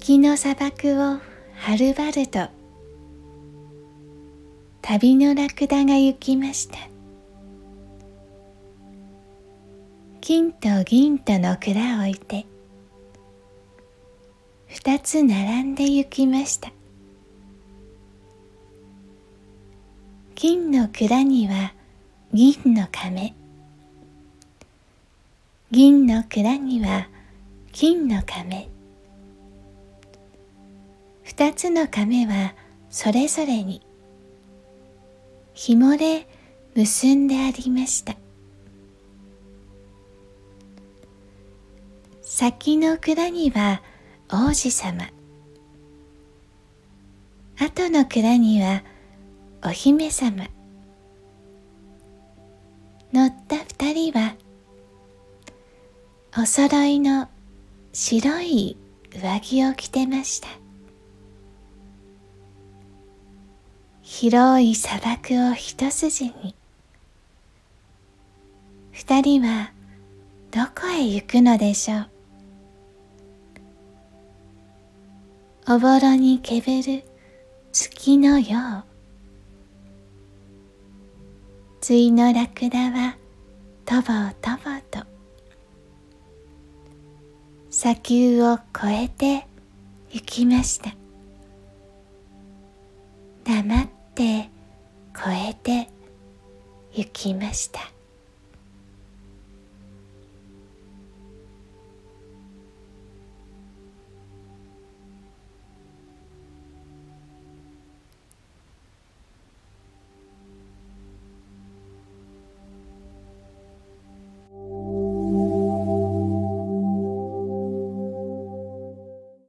月の砂漠をはるばると旅のラクダが行きました。金と銀との蔵を置いて二つ並んで行きました。金の蔵には銀の亀、銀の蔵には金の亀。二つの亀はそれぞれに紐で結んでありました。先の蔵には王子様、後の蔵にはお姫様。乗った二人はお揃いの白い上着を着てました。広い砂漠を一筋に、二人はどこへ行くのでしょう。おぼろにけぶる月のよう、対のラクダはとぼとぼと砂丘を越えて行きました。黙って越えて行きました。